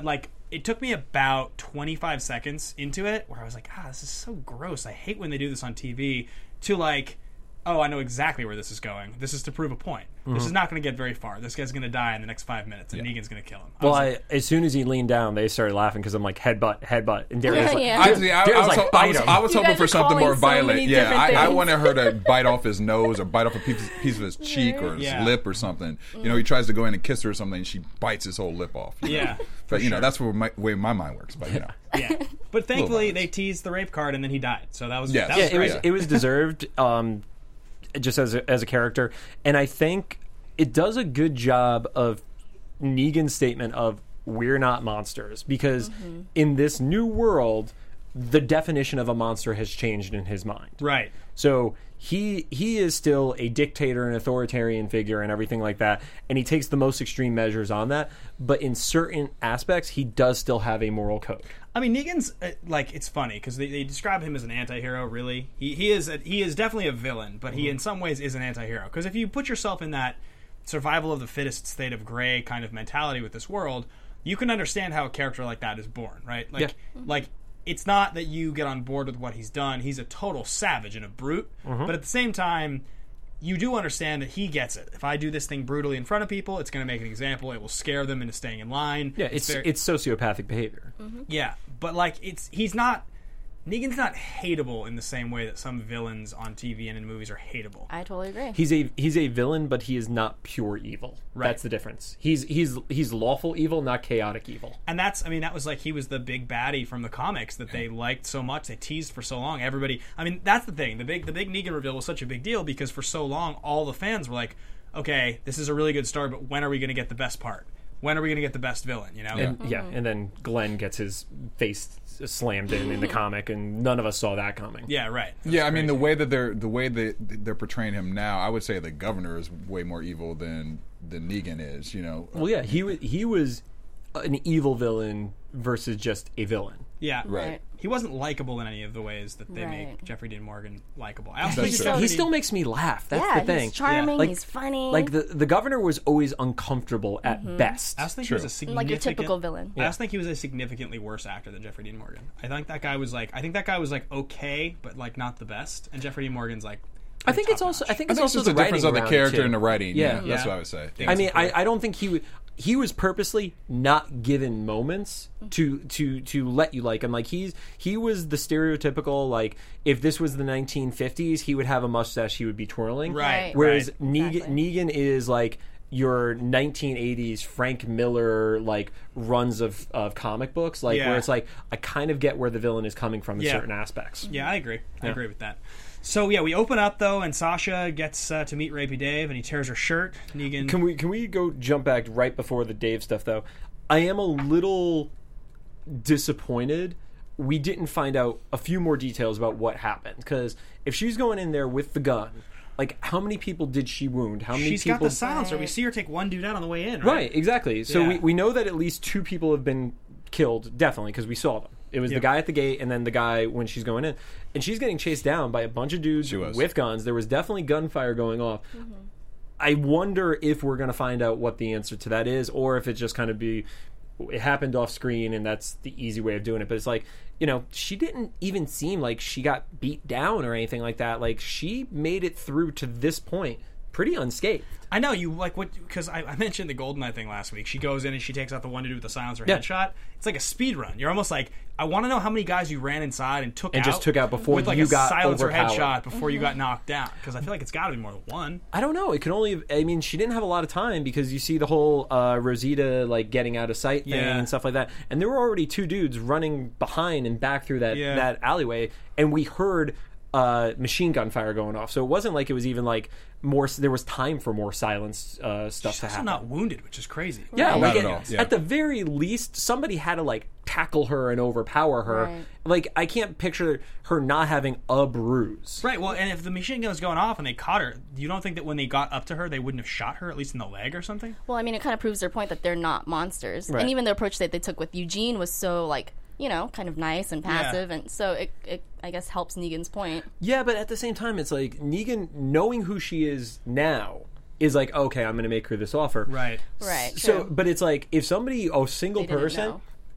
it took me about twenty-five seconds into it where I was like, ah, this is so gross. I hate when they do this on T V. To like, oh, I know exactly where this is going. This is to prove a point. Mm-hmm. This is not going to get very far. This guy's going to die in the next five minutes, and yeah. Negan's going to kill him. I well, like, I, as soon as he leaned down, they started laughing because I'm like, headbutt, headbutt. And Darius like, yeah. I, see, I, I, was, like, ho- I was, I was hoping for something more so violent. Yeah, I, I things. wanted her to bite off his nose or bite off a piece, piece of his cheek or his yeah. lip or something. You know, he tries to go in and kiss her or something, and she bites his whole lip off. yeah. But, you sure. know, that's where my, way my mind works. But, you know. Yeah. But thankfully, they teased the rape card, and then he died. So that was, Yes. that yeah, was it great. was, it was deserved. Um, just as a, as a character, and I think it does a good job of Negan's statement of we're not monsters, because mm-hmm. in this new world the definition of a monster has changed in his mind. Right. So he he is still a dictator, an authoritarian figure, and everything like that, and he takes the most extreme measures on that, but in certain aspects he does still have a moral code. I mean, Negan's uh, like, it's funny because they, they describe him as an anti-hero. Really, he he is a, he is definitely a villain, but he in some ways is an anti-hero. Because if you put yourself in that survival of the fittest state of gray kind of mentality with this world, you can understand how a character like that is born, right? Like, yeah. like it's not that you get on board with what he's done. He's a total savage and a brute, mm-hmm. but at the same time, you do understand that he gets it. If I do this thing brutally in front of people, it's going to make an example. It will scare them into staying in line. Yeah, it's it's, very, it's sociopathic behavior. Mm-hmm. Yeah, but like it's he's not Negan's not hateable in the same way that some villains on T V and in movies are hateable. I totally agree. He's a he's a villain, but he is not pure evil. Right. That's the difference. He's he's he's lawful evil, not chaotic evil. And that's I mean that was like he was the big baddie from the comics that they liked so much. They teased for so long. Everybody. I mean that's the thing. The big the big Negan reveal was such a big deal because for so long all the fans were like, okay, this is a really good story, but when are we going to get the best part? When are we going to get the best villain? You know? And, Mm-hmm. yeah, and then Glenn gets his face slammed in in the comic, and none of us saw that coming. Yeah, right. That's Yeah, I mean crazy. the way that they're the way that they're portraying him now, I would say the governor is way more evil than than Negan is. You know. Well, yeah, he was he was an evil villain versus just a villain. Yeah, Right. He wasn't likable in any of the ways that they Right. make Jeffrey Dean Morgan likable. I also That's think true. Jeffrey He Dean- still makes me laugh. That's yeah, the thing. he's charming. Like- he's funny. Like the the governor was always uncomfortable at best. I also think True. he was a significant, Like your typical villain. I also think he was a significantly worse actor than Jeffrey Dean Morgan. I think that guy was like, I think that guy was like okay, but like not the best. And Jeffrey Dean Morgan's like, I think it's top also I notch. think I it's think it's also just the the difference writing of the around character too. and the writing. Yeah. Yeah, that's Yeah. what I would say. I mean, I, I don't think he would. He was purposely not given moments to to to let you like him. Like he's he was the stereotypical like if this was the nineteen fifties, he would have a mustache, he would be twirling. Right. Whereas right. Negan, Exactly. Negan is like your nineteen eighties Frank Miller like runs of, of comic books, like Yeah. where it's like I kind of get where the villain is coming from in Yeah. certain aspects. Yeah, I agree. I Yeah. agree with that. So yeah, we open up though, and Sasha gets uh, to meet Rapey Dave, and he tears her shirt. Negan. Can we can we go jump back right before the Dave stuff though? I am a little disappointed we didn't find out a few more details about what happened, because if she's going in there with the gun, like how many people did she wound? How many She's people? got the silencer. We Right. see her take one dude out on the way in. Right. Right, exactly. So Yeah. we, we know that at least two people have been killed, definitely, because we saw them. It was Yep. the guy at the gate and then the guy when she's going in. And she's getting chased down by a bunch of dudes She was. with guns. There was definitely gunfire going off. I wonder if we're going to find out what the answer to that is, or if it's just kind of be, it happened off screen and that's the easy way of doing it. But it's like, you know, she didn't even seem like she got beat down or anything like that. Like, she made it through to this point pretty unscathed. I know you like what because I, I mentioned the GoldenEye thing last week. She goes in and she takes out the one dude with the silencer Yeah. headshot. It's like a speed run. You're almost like, I want to know how many guys you ran inside and took And out just took out before with like you a got silencer overpowered. headshot before you got knocked down. Because I feel like it's got to be more than one. I don't know. It could only. I mean, she didn't have a lot of time because you see the whole uh, Rosita like getting out of sight thing Yeah. and stuff like that. And there were already two dudes running behind and back through that Yeah. that alleyway, and we heard uh, machine gun fire going off. So it wasn't like it was even like more. There was time for more silence uh, stuff She's to also happen. not wounded, which is crazy. Yeah, Right. like Not at, at all, yeah. at the very least, somebody had to like tackle her and overpower her. Right. Like, I can't picture her not having a bruise. Right, well, and if the machine gun was going off and they caught her, you don't think that when they got up to her, they wouldn't have shot her, at least in the leg or something? Well, I mean, it kind of proves their point that they're not monsters. Right. And even the approach that they took with Eugene was so, like, you know, kind of nice and passive. And so it, it, I guess, helps Negan's point. Yeah, but at the same time, it's like Negan, knowing who she is now, is like, okay, I'm going to make her this offer. Right. Right. So, true. but it's like if somebody, a single They didn't person, know.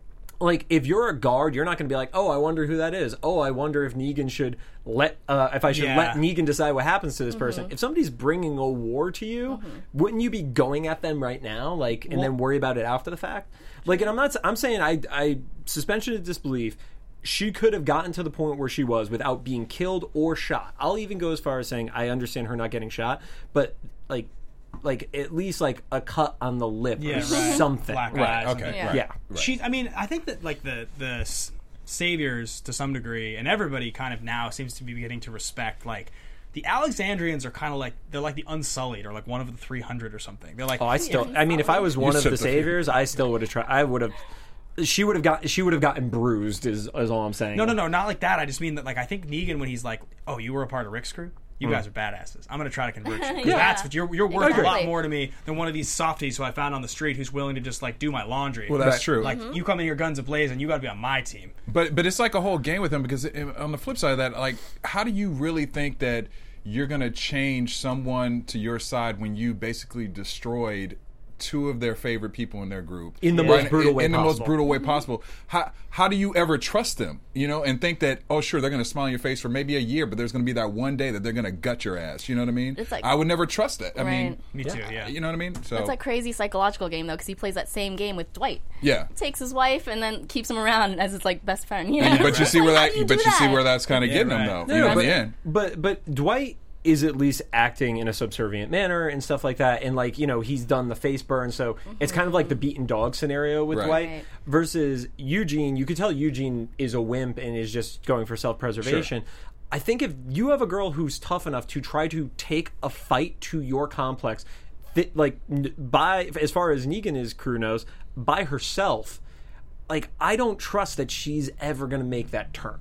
like if you're a guard, you're not going to be like, oh, I wonder who that is. Oh, I wonder if Negan should let uh, if I should Yeah. let Negan decide what happens to this Mm-hmm. person. If somebody's bringing a war to you, Mm-hmm. wouldn't you be going at them right now, like, and then worry about it after the fact? Like, and I'm not. I'm saying I I suspension of disbelief. She could have gotten to the point where she was without being killed or shot. I'll even go as far as saying I understand her not getting shot, but like. Like at least like a cut on the lip Yeah, or right. something. Black Right. eyes. Okay. Yeah. Right. Yeah. Right. She, I mean, I think that like the the s- saviors to some degree, and everybody kind of now seems to be beginning to respect like. The Alexandrians are kind of like they're like the Unsullied or like one of the three hundred or something. They're like Oh, I still. I mean, if I was one of said the the- saviors, I still would have tried. I would have. She would have got. She would have gotten bruised. Is, is all I'm saying. no, no, no, not like that. I just mean that like I think Negan when he's like, "Oh, you were a part of Rick's crew. You guys are badasses. I'm going to try to convert you. 'Cause Yeah. That's what you're you're worth a lot Exactly. more to me than one of these softies who I found on the street who's willing to just like do my laundry. Well, that's Right. true. like you come in your guns ablaze and you got to be on my team. But but it's like a whole game with him because it, on the flip side of that, like, how do you really think that you're gonna change someone to your side when you basically destroyed two of their favorite people in their group In the Yeah. most brutal in, way in the possible. most brutal way possible? How how do you ever trust them? You know, and think that oh sure they're gonna smile on your face for maybe a year, but there's gonna be that one day that they're gonna gut your ass. You know what I mean? It's like- I would never trust that. I mean, Right. Me too. Yeah. you know what I mean? So It's a crazy psychological game though, because he plays that same game with Dwight. yeah. Takes his wife and then keeps him around as his like best friend. You know? But you see where Like, that, how do you but do you see that? where that's kind of Yeah, getting right. them though. No, you know, no, in but, the end. but but Dwight is at least acting in a subservient manner and stuff like that, and like you know he's done the face burn, so it's kind of like the beaten dog scenario with Right. Dwight Right. versus Eugene. You could tell Eugene is a wimp and is just going for self preservation. I think if you have a girl who's tough enough to try to take a fight to your complex, th- like n- by as far as Negan's crew knows, by herself, like I don't trust that she's ever going to make that turn.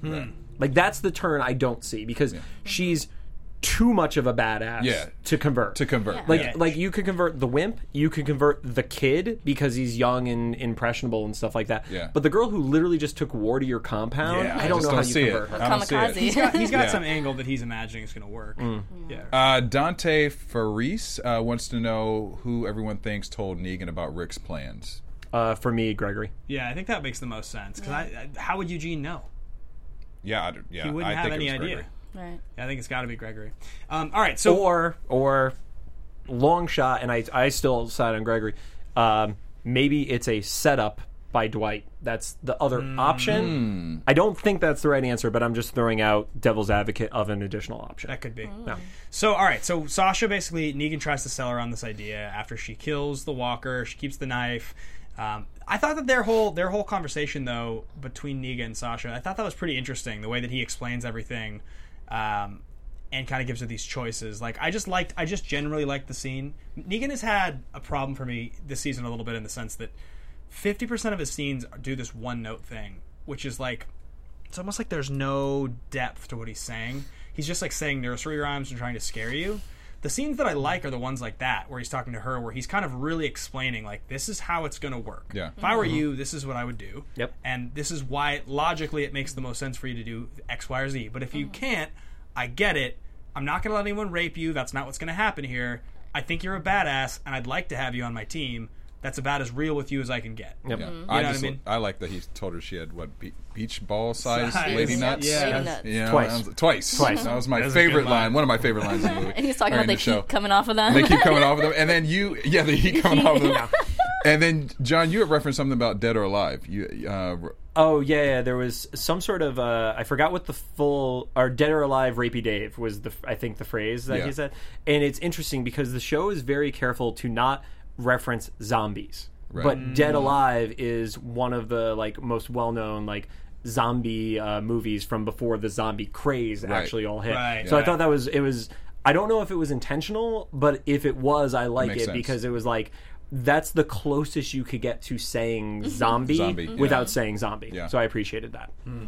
Like that's the turn I don't see because she's too much of a badass Yeah. to convert. To convert. Yeah. Like Yeah. like you could convert the wimp, you could convert the kid because he's young and impressionable and stuff like that. Yeah. But the girl who literally just took war to your compound, Yeah, I I don't just know how don't you see it. convert her. I don't see it. Kamikaze. He's got, he's got Yeah. some angle that he's imagining is going to work. Yeah. Uh, Dante Faris uh, wants to know who everyone thinks told Negan about Rick's plans. Uh, for me, Gregory. Yeah, I think that makes the most sense. Because I, I, how would Eugene know? Yeah, I, yeah. He wouldn't I have think it any was idea. Gregory. Right. I think it's got to be Gregory. Um, all right, so or or long shot, and I I still side on Gregory. Um, maybe it's a setup by Dwight. That's the other Hmm. option. I don't think that's the right answer, but I'm just throwing out devil's advocate of an additional option. that could be. No. So, all right. So Sasha basically Negan tries to sell her on this idea after she kills the walker. She keeps the knife. Um, I thought that their whole their whole conversation though between Negan and Sasha, I thought that was pretty interesting. The way that he explains everything, um, and kind of gives her these choices. Like I just liked, I just generally liked the scene. Negan has had a problem for me this season a little bit in the sense that fifty percent of his scenes do this one note thing, which is like it's almost like there's no depth to what he's saying. He's just like saying nursery rhymes and trying to scare you. The scenes that I like are the ones like that, where he's talking to her, where he's kind of really explaining, like, this is how it's going to work. Yeah. If I were you, this is what I would do. Yep. And this is why, logically, it makes the most sense for you to do X, Y, or Z. But if you can't, I get it. I'm not going to let anyone rape you. That's not what's going to happen here. I think you're a badass, and I'd like to have you on my team. That's about as real with you as I can get. Yep. Yeah. You know I what just I mean? I like that he told her she had what be- beach ball size Size. lady Yep. nuts. Yeah. Lady nuts. You know, Twice. that was- twice. Twice. That was my That was a good favorite line. line. One of my favorite lines in the movie. And he's talking or about in they the show. keep coming off of them. They keep coming off of them, and then you, yeah, they keep coming off of them. And then John, you had referenced something about Dead or Alive. You, uh, Oh yeah, yeah, there was some sort of uh, I forgot what the full or Dead or Alive Rapey Dave was the I think the phrase that Yeah. he said, and it's interesting because the show is very careful to not reference zombies, Right. but Dead Alive is one of the like most well known like zombie uh, movies from before the zombie craze Right. actually all hit. Right, so I right. thought that was it was I don't know if it was intentional, but if it was, I like Makes it sense. because it was like. That's the closest you could get to saying zombie, Zombie, yeah. without saying zombie. Yeah. So I appreciated that.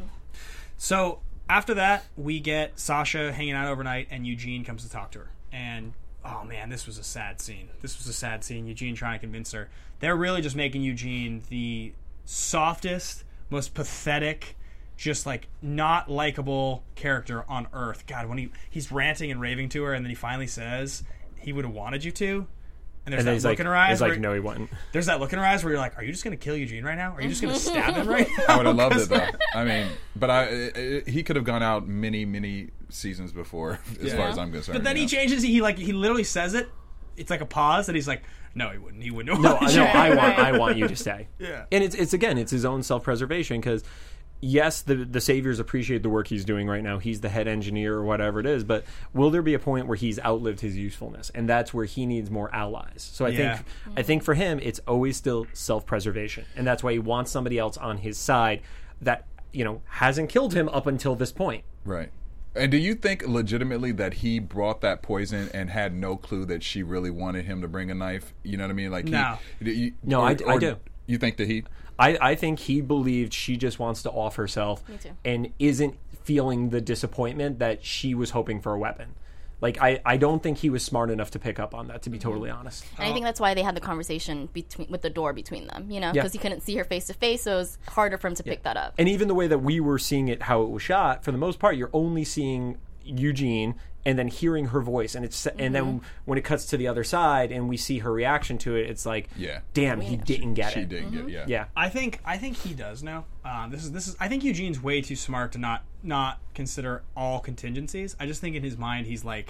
So after that, we get Sasha hanging out overnight, and Eugene comes to talk to her. And oh man, this was a sad scene. This was a sad scene. Eugene trying to convince her. They're really just making Eugene the softest, most pathetic, just like not likable character on Earth. God, when he he's ranting and raving to her, and then he finally says he would have wanted you to. And there's And that then he's look like, in her eyes. he's like, where, no, he wouldn't. There's that look in her eyes where you're like, are you just going to kill Eugene right now? Are you just going to stab him right now? I would have loved it 'Cause- though. I mean, but I it, it- he could have gone out many many seasons before, as Yeah. far as I'm concerned. But then yeah. he changes. He like he literally says it. It's like a pause, and he's like, "No, he wouldn't. He wouldn't." No, no, I want, I want you to stay. Yeah. And it's, it's again, it's his own self-preservation because, yes, the the Saviors appreciate the work he's doing right now. He's the head engineer or whatever it is. But will there be a point where he's outlived his usefulness, and that's where he needs more allies? So I Yeah. think, I think for him, it's always still self-preservation, and that's why he wants somebody else on his side that you know hasn't killed him up until this point. Right. And do you think legitimately that he brought that poison and had no clue that she really wanted him to bring a knife? You know what I mean? Like, No. He, you, No, or- I d- I or do. You think that he? I, I think he believed she just wants to off herself Me too. and isn't feeling the disappointment that she was hoping for a weapon. Like, I, I don't think he was smart enough to pick up on that, to be totally honest. And I think that's why they had the conversation between with the door between them, you know, Yeah. because he couldn't see her face to face, so it was harder for him to pick that up. And even the way that we were seeing it, how it was shot, for the most part, you're only seeing Eugene and then hearing her voice. And it's and then when it cuts to the other side and we see her reaction to it, it's like, Yeah. damn, he didn't get She it. didn't get. Yeah. Yeah. I think I think he does now. Um, this is this is. I think Eugene's way too smart to not not consider all contingencies. I just think in his mind he's like,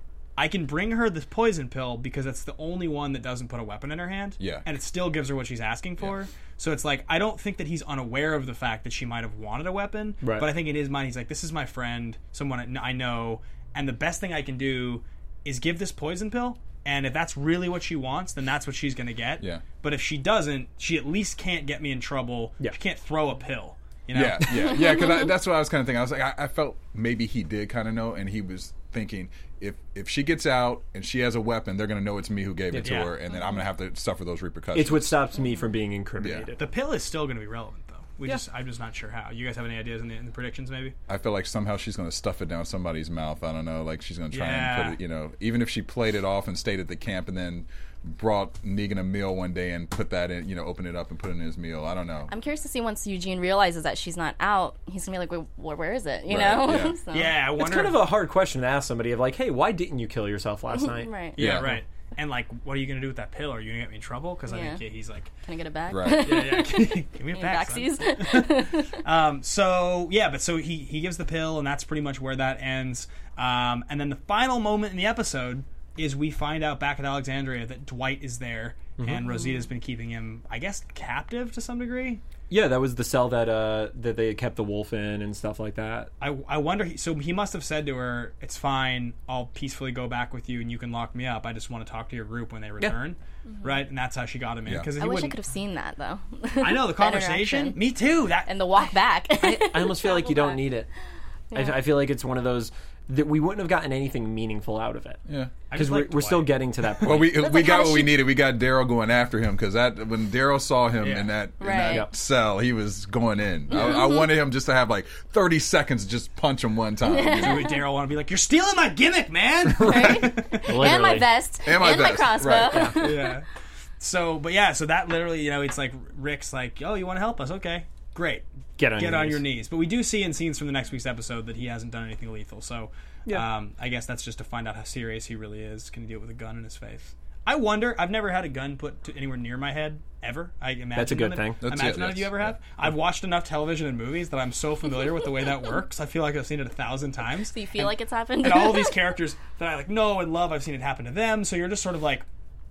I can bring her this poison pill because it's the only one that doesn't put a weapon in her hand. Yeah. And it still gives her what she's asking for. Yeah. So it's like, I don't think that he's unaware of the fact that she might have wanted a weapon. Right. But I think in his mind, he's like, this is my friend, someone I know, and the best thing I can do is give this poison pill. And if that's really what she wants, then that's what she's going to get. Yeah. But if she doesn't, she at least can't get me in trouble. Yeah. She can't throw a pill. You know? Yeah, yeah, yeah. Because that's what I was kind of thinking. I was like, I, I felt maybe he did kind of know, and he was thinking if if she gets out and she has a weapon, they're going to know it's me who gave it to Yeah. her, and then I'm going to have to suffer those repercussions. It's what stops me from being incriminated. The pill is still going to be relevant, though. We Yeah. just, I'm just not sure how. You guys have any ideas in the, in the predictions, maybe? I feel like somehow she's going to stuff it down somebody's mouth. I don't know. Like she's going to try Yeah. and put it, you know, even if she played it off and stayed at the camp and then brought Negan a meal one day and put that in, you know, open it up and put it in his meal. I don't know. I'm curious to see once Eugene realizes that she's not out, he's gonna be like, Wait, where is it? You Right, know? yeah. So- Yeah, I wonder. It's kind of a hard question to ask somebody of like, hey, why didn't you kill yourself last night? Right. Yeah, Yeah. right. And, like, what are you going to do with that pill? Are you going to get me in trouble? Because I Yeah. think yeah, he's like, Can I get it back? Right. yeah, yeah, give me a Any back, son. backsies? Um, so yeah, but so he he gives the pill, and that's pretty much where that ends. Um, and then the final moment in the episode is we find out back at Alexandria that Dwight is there, and Rosita's been keeping him, I guess, captive to some degree. Yeah, that was the cell that uh, that they kept the wolf in and stuff like that. I, I wonder. So he must have said to her, "It's fine. I'll peacefully go back with you, and you can lock me up. I just want to talk to your group when they return." Right, and that's how she got him in. Yeah. Because I wish I could have seen that though. I know the conversation. interaction. Me too. That And the walk back. I almost feel like you don't back. need it. I, I feel like it's one of those that we wouldn't have gotten anything meaningful out of it. Yeah. I Because just we're, like we're still Dwight. getting to that point. Well, we we like, got how what does we she- needed. We got Daryl going after him because that when Daryl saw him Yeah. in that in Right. that Yep. cell, he was going in. I, I wanted him just to have like thirty seconds, to just punch him one time. Do Daryl want to be like, "You're stealing my gimmick, man." Right? Literally. And my vest. And my vest, crossbow. right, yeah. So, but yeah, so that literally, you know, it's like Rick's like, "Oh, you want to help us? Okay, great. Get on Get your on knees. your knees." But we do see in scenes from the next week's episode that he hasn't done anything lethal. So, Yeah. um, I guess that's just to find out how serious he really is. Can he do it with a gun in his face? I wonder. I've never had a gun put to anywhere near my head ever. I imagine That's a good none of- thing. I That's imagine it, none of you yes. ever have. I've watched enough television and movies that I'm so familiar with the way that works. I feel like I've seen it a thousand times. So you feel like it's happened? And all of these characters that I like know and love, I've seen it happen to them. So you're just sort of like,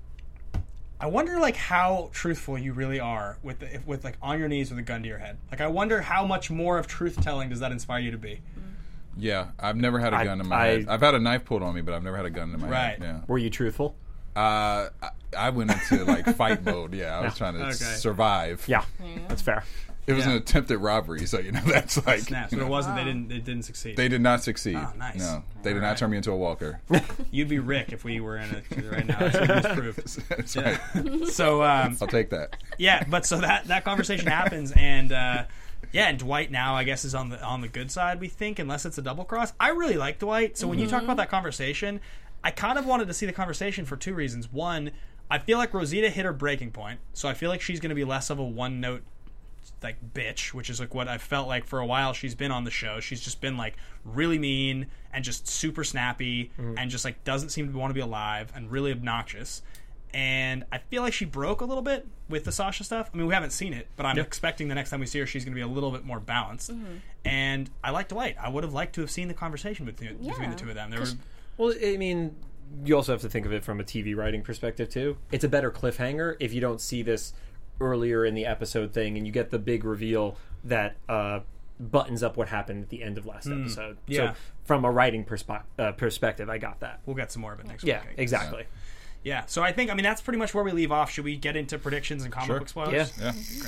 I wonder like how truthful you really are with the, if, with like on your knees with a gun to your head. Like I wonder how much more of truth telling does that inspire you to be? Yeah, I've never had a I- gun in my I- head. I've had a knife pulled on me, but I've never had a gun in my Right. head. Were you truthful? Yeah. Uh, I, I went into like fight mode. Yeah, I was trying to Okay. survive. Yeah, that's fair. It was Yeah. an attempted robbery, so you know that's like Snaps, you but know, it wasn't. They didn't. It didn't succeed. they did not succeed. Oh, nice. No, they did All right. not turn me into a walker. You'd be Rick if we were in it right now. That's what he's proved. That's Yeah. right. So um, I'll take that. yeah, but so that that conversation happens, and uh, yeah, and Dwight now I guess is on the on the good side. We think, unless it's a double cross. I really like Dwight. So when you talk about that conversation, I kind of wanted to see the conversation for two reasons. One, I feel like Rosita hit her breaking point, so I feel like she's going to be less of a one note like bitch, which is like what I felt like for a while she's been on the show. She's just been like really mean and just super snappy and just like doesn't seem to want to be alive and really obnoxious. And I feel like she broke a little bit with the Sasha stuff. I mean, we haven't seen it, but I'm Yep. expecting the next time we see her, she's going to be a little bit more balanced. And I like Dwight. I would have liked to have seen the conversation between, between Yeah. the two of them. There were, Well, I mean, you also have to think of it from a T V writing perspective too. It's a better cliffhanger if you don't see this earlier in the episode thing, and you get the big reveal that uh, buttons up what happened at the end of last episode. yeah. So, from a writing perspe- uh, perspective, I got that. we'll get some more of it next Yeah, week. I guess. exactly. Yeah, so I think, I mean, that's pretty much where we leave off. Should we get into predictions and comic Sure. book spoilers? Yeah. Yeah.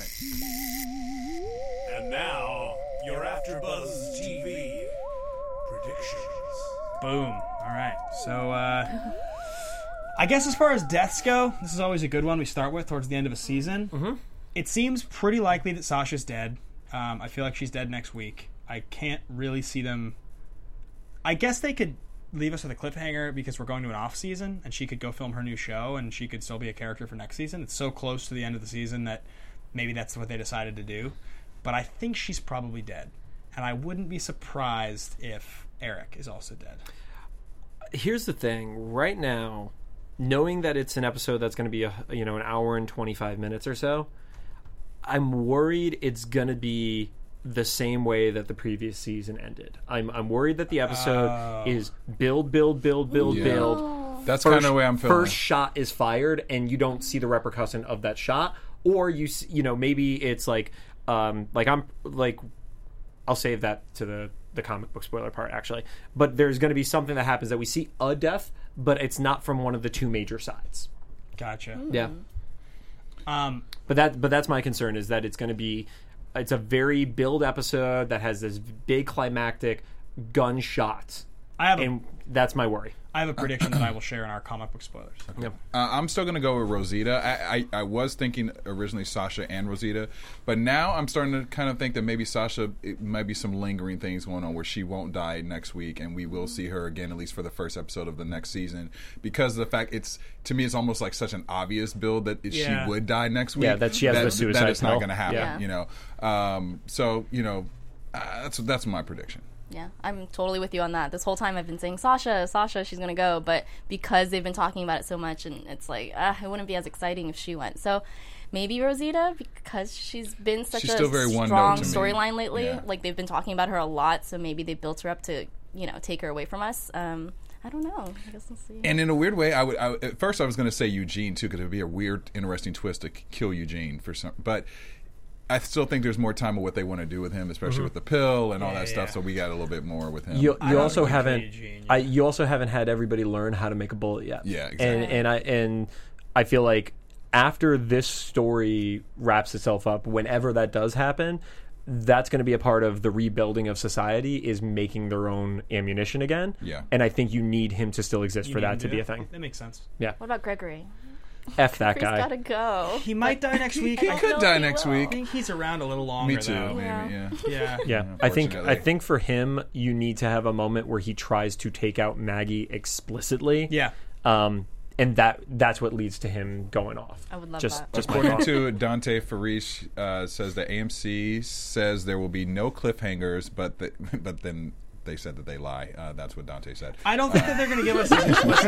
Great. And now, your AfterBuzz T V predictions. Boom. All right. So, uh, I guess as far as deaths go, this is always a good one we start with towards the end of a season. Mm-hmm. It seems pretty likely that Sasha's dead. Um, I feel like she's dead next week. I can't really see them. I guess they could leave us with a cliffhanger because we're going to an off season, and she could go film her new show, and she could still be a character for next season. It's so close to the end of the season that maybe that's what they decided to do. But I think she's probably dead, and I wouldn't be surprised if Eric is also dead. Here's the thing. Right now, knowing that it's an episode that's going to be a you know an hour and twenty-five minutes or so, I'm worried it's going to be the same way that the previous season ended. I'm I'm worried that the episode Oh. is build, build, build, build, Yeah. build. That's kind of the way I'm feeling. First shot is fired, and you don't see the repercussion of that shot, or you s- you know maybe it's like um like I'm like I'll save that to the the comic book spoiler part actually, but there's going to be something that happens that we see a death, but it's not from one of the two major sides. Gotcha. Yeah. Um, But that but that's my concern is that it's going to be it's a very build episode that has this big climactic gunshot, I have a, and that's my worry. I have a prediction that I will share in our comic book spoilers. Yep. Uh, I'm still going to go with Rosita. I, I, I was thinking originally Sasha and Rosita, but now I'm starting to kind of think that maybe Sasha, it might be some lingering things going on where she won't die next week, and we will see her again, at least for the first episode of the next season, because of the fact it's, to me, it's almost like such an obvious build that it, Yeah. she would die next week. Yeah, that she has the suicide That it's not pill. going to happen, Yeah. you know. Um, so, you know, uh, that's that's my prediction. Yeah, I'm totally with you on that. This whole time I've been saying, Sasha, Sasha, she's going to go. But because they've been talking about it so much, and it's like, uh, it wouldn't be as exciting if she went. So maybe Rosita, because she's been such She's a still very one strong note to me. storyline lately. Yeah. Like, they've been talking about her a lot, so maybe they built her up to, you know, take her away from us. Um, I don't know. I guess we'll see. And in a weird way, I would. I, would- at first, I was going to say Eugene too, because it would be a weird, interesting twist to k- kill Eugene for some. But I still think there's more time of what they want to do with him, especially with the pill and all Yeah, that stuff. yeah. So we got a little bit more with him. You, I you don't also think haven't Eugene, I, yeah. you also haven't had everybody learn how to make a bullet yet. Yeah, exactly. And and I and I feel like after this story wraps itself up, whenever that does happen, that's going to be a part of the rebuilding of society is making their own ammunition again. Yeah. And I think you need him to still exist You for need that him to be a thing. That makes sense. What about Gregory? F that He's guy. got to go. He might die next week. he I could know die he next will. I week. think he's around a little longer. Me too. Though. Maybe. Yeah. Yeah. Yeah. Yeah, I think I Unfortunately. think for him, you need to have a moment where he tries to take out Maggie explicitly. Yeah. Um, and that that's what leads to him going off. I would love just, that. Just my According thought. to Dante Farish, uh, says that A M C says there will be no cliffhangers, but the, but then they said that they lie. Uh, that's what Dante said. I don't think that they're going to give us as explicit.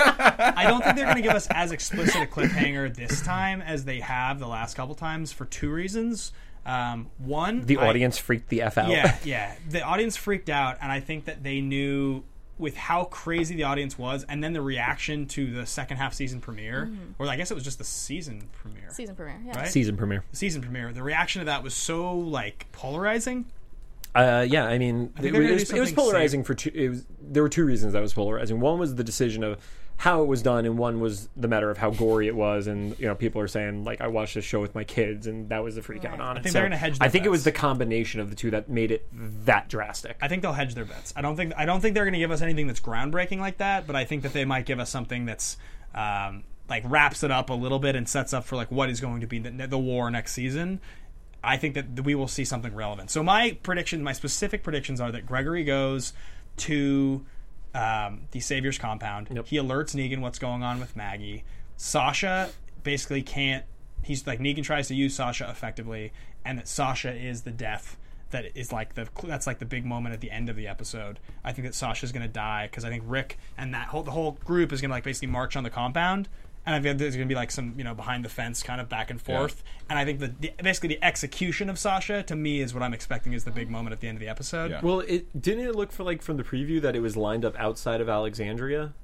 I don't think they're going to give us as explicit a cliffhanger this time as they have the last couple times for two reasons. Um, one, the I- audience freaked the F out. Yeah, yeah. The audience freaked out, and I think that they knew with how crazy the audience was, and then the reaction to the second half season premiere, or I guess it was just the season premiere, Season premiere, yeah. right? Season premiere. The season premiere. The reaction to that was so like polarizing. Uh, yeah, I mean, I think it, they're gonna was, do it was something polarizing for two. It was, there were two reasons that was polarizing. One was the decision of how it was done, and one was the matter of how gory it was. And you know, people are saying like, I watched this show with my kids, and that was the freak out Right. on it. I think So they're gonna hedge I their think it was bets. the combination of the two that made it that drastic. I think they'll hedge their bets. I don't think I don't think they're going to give us anything that's groundbreaking like that, but I think that they might give us something that's um, like wraps it up a little bit and sets up for like what is going to be the, the war next season. I think that we will see something relevant. So my prediction, my specific predictions are that Gregory goes to um, the Savior's compound. Yep. He alerts Negan what's going on with Maggie. Sasha basically can't. He's like Negan tries to use Sasha effectively, and that Sasha is the death that is like the that's like the big moment at the end of the episode. I think that Sasha's going to die because I think Rick and that whole the whole group is going to like basically march on the compound, And I think there's going to be like some, you know, behind the fence kind of back and forth. Yeah. And I think that the, basically the execution of Sasha, to me, is what I'm expecting is the big moment at the end of the episode. Yeah. Well, it didn't it look for like from the preview that it was lined up outside of Alexandria?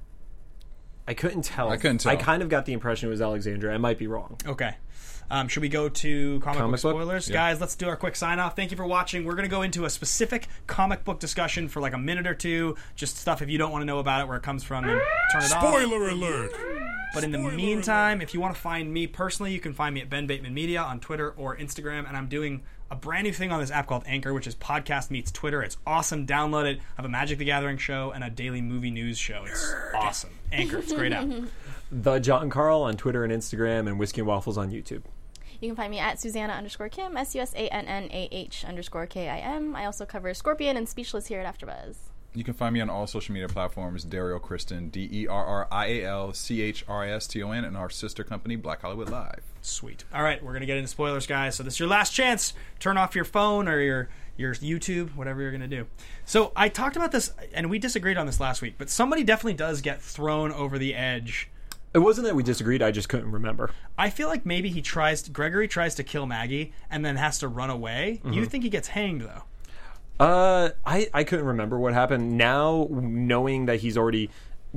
I couldn't tell. I couldn't tell. I kind of got the impression it was Alexandria. I might be wrong. Okay. Um, should we go to comic, Comic book book? spoilers? Yeah. Guys, let's do our quick sign-off. Thank you for watching. We're going to go into a specific comic book discussion for like a minute or two. Just stuff if you don't want to know about it, where it comes from, then turn it off. Spoiler alert! But in the Spoiler meantime, alert. if you want to find me personally, you can find me at Ben Bateman Media on Twitter or Instagram. And I'm doing a brand new thing on this app called Anchor, which is podcast meets Twitter. It's awesome. Download it. I have a Magic the Gathering show and a daily movie news show. It's awesome. Anchor. It's a great app. The John Carl on Twitter and Instagram, and Whiskey and Waffles on YouTube. You can find me at Susanna underscore Kim, S U S A N N A H underscore K I M. I also cover Scorpion and Speechless here at AfterBuzz. You can find me on all social media platforms, Daryl Kristen, D E R R I A L C H R I S T O N, and our sister company, Black Hollywood Live. Sweet. All right, we're going to get into spoilers, guys. So this is your last chance. Turn off your phone or your, your YouTube, whatever you're going to do. So I talked about this, and we disagreed on this last week, but somebody definitely does get thrown over the edge. It wasn't that we disagreed. I just couldn't remember. I feel like maybe he tries to, Gregory tries to kill Maggie and then has to run away. Mm-hmm. You think he gets hanged, though? Uh, I, I couldn't remember what happened. Now, knowing that he's already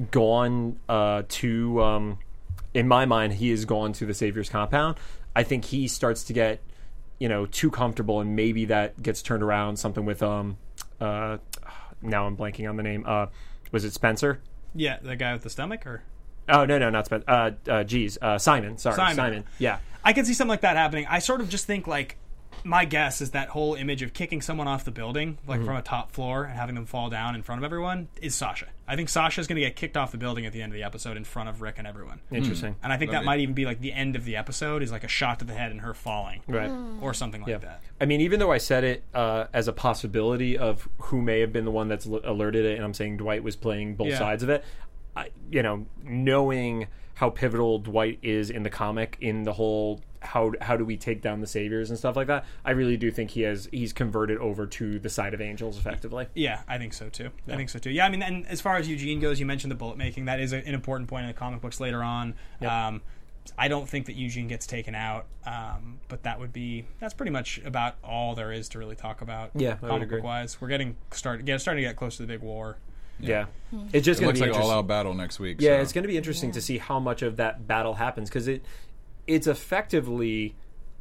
gone uh, to, um, in my mind, he has gone to the Savior's compound, I think he starts to get, you know, too comfortable, and maybe that gets turned around. Something with, um, uh, now I'm blanking on the name. Uh, was it Spencer? Yeah, the guy with the stomach, or? Oh, no, no, not Spencer. Uh, uh, geez, uh, Simon. Sorry, Simon. Simon. Yeah. I can see something like that happening. I sort of just think, like, my guess is that whole image of kicking someone off the building, like Mm-hmm. from a top floor, and having them fall down in front of everyone, is Sasha. I think Sasha's going to get kicked off the building at the end of the episode in front of Rick and everyone. Interesting. And I think Let that me- might even be like the end of the episode is like a shot to the head and her falling, Right. or something like Yeah. that. I mean, even though I said it uh, as a possibility of who may have been the one that's l- alerted it, and I'm saying Dwight was playing both Yeah. sides of it, I, you know, knowing how pivotal Dwight is in the comic, in the whole how how do we take down the Saviors and stuff like that, I really do think he has he's converted over to the side of Angels effectively. Yeah, I think so too. I think so too. Yeah, I mean, and as far as Eugene goes, you mentioned the bullet making. That is a, an important point in the comic books later on. Yep. Um, I don't think that Eugene gets taken out, um, but that would be that's pretty much about all there is to really talk about. Yeah, I would comic agree. book wise, we're getting start get starting to get close to the big war. Yeah, it's just It going looks to be like all interesting. out battle next week. Yeah, so. it's going to be interesting to see how much of that battle happens, because it it's effectively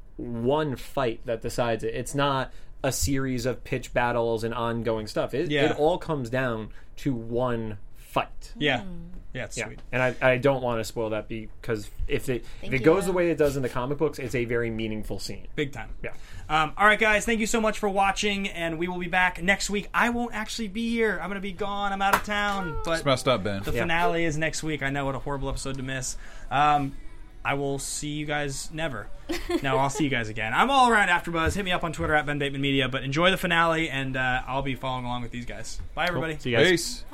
one fight that decides it. It's not a series of pitch battles and ongoing stuff. It, Yeah. it all comes down to one fight. Yeah, yeah, it's Yeah, sweet. and I, I don't want to spoil that because if it Thank if it goes you. the way it does in the comic books, it's a very meaningful scene. Big time. Yeah. Um, all right, guys. Thank you so much for watching, and we will be back next week. I won't actually be here. I'm going to be gone. I'm out of town. But It's messed up, Ben. the Yeah. finale is next week. I know, what a horrible episode to miss. Um, I will see you guys never. No, I'll see you guys again. I'm all around AfterBuzz. Hit me up on Twitter at Ben Bateman Media. But enjoy the finale, and uh, I'll be following along with these guys. Bye, everybody. See you guys. Peace.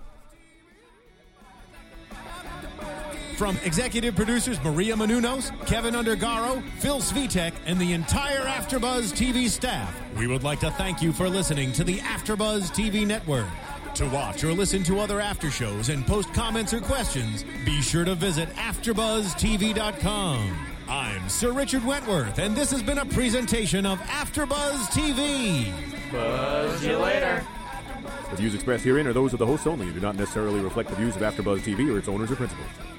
From executive producers Maria Menounos, Kevin Undergaro, Phil Svitek, and the entire AfterBuzz T V staff, we would like to thank you for listening to the AfterBuzz T V network. To watch or listen to other after shows and post comments or questions, be sure to visit after buzz T V dot com. I'm Sir Richard Wentworth, and this has been a presentation of AfterBuzz T V. Buzz you later. The views expressed herein are those of the hosts only and do not necessarily reflect the views of AfterBuzz T V or its owners or principals.